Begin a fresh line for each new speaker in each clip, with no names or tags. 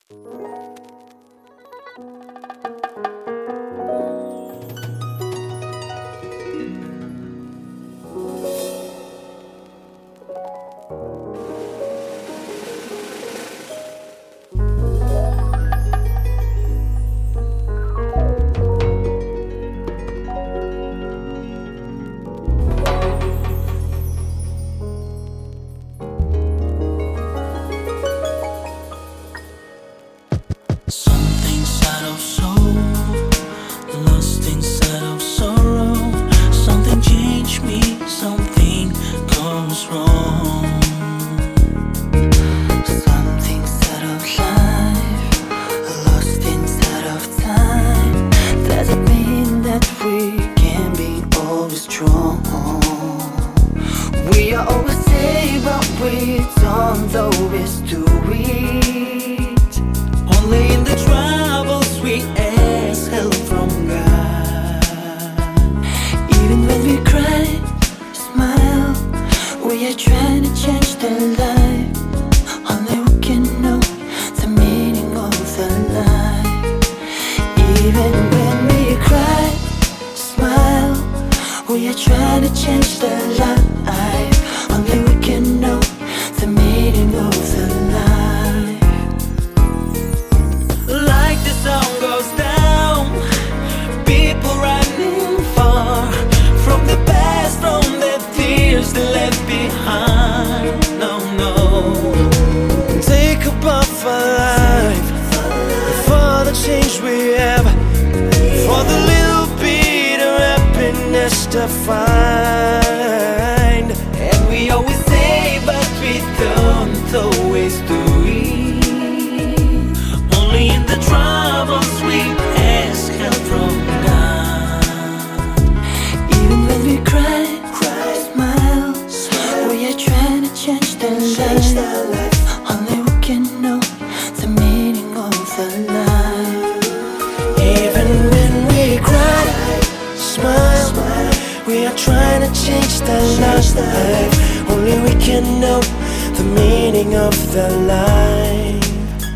Something inside of soul, lost inside of sorrow. Something changed me, something goes wrong. Something inside of life, lost inside of time. Doesn't mean that we can be always strong. We are always safe, but we don't always do it. Only in the troubles we ask help from God. Even when we cry, smile, we are trying to change the life. Only we can know the meaning of the life. Even when we cry, smile, we are trying to change the life. Only we can know the meaning of the life. Like the song goes down, people running far from the past, from the fears they left behind. No, no. Take up of our life for the change we have, for the little bit of happiness to find. And we always say, but we don't always do it. Only in the troubles we ask help from God. Even when we cry, smile, we are trying to change the life. Only we can know the meaning of the life. Even when we cry, smile, we are trying to change the life. Only we can know the meaning of the life.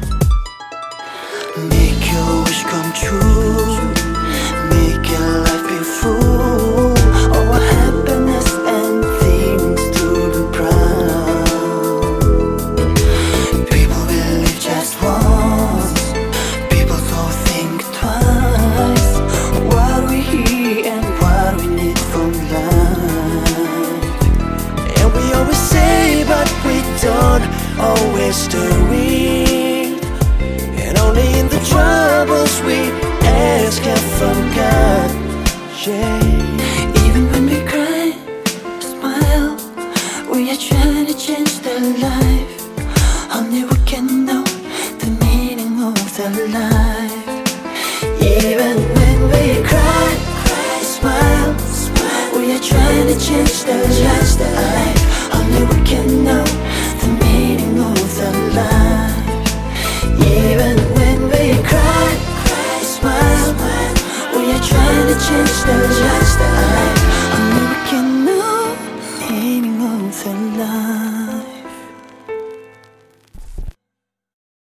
Make your wish come true, make your life be full of happiness and things to be proud. People will live just once, people don't think twice. What we hear and what we need from life. And we always say, but we don't always do it. And only in the troubles we ask help from God. Yeah. Even when we cry, smile, we are trying to change the life. Only we can know the meaning of the life. Even when we cry, smile, we are trying to change the life. Only we can know the meaning of the life. Even when we cry, smile, we are trying to change the life.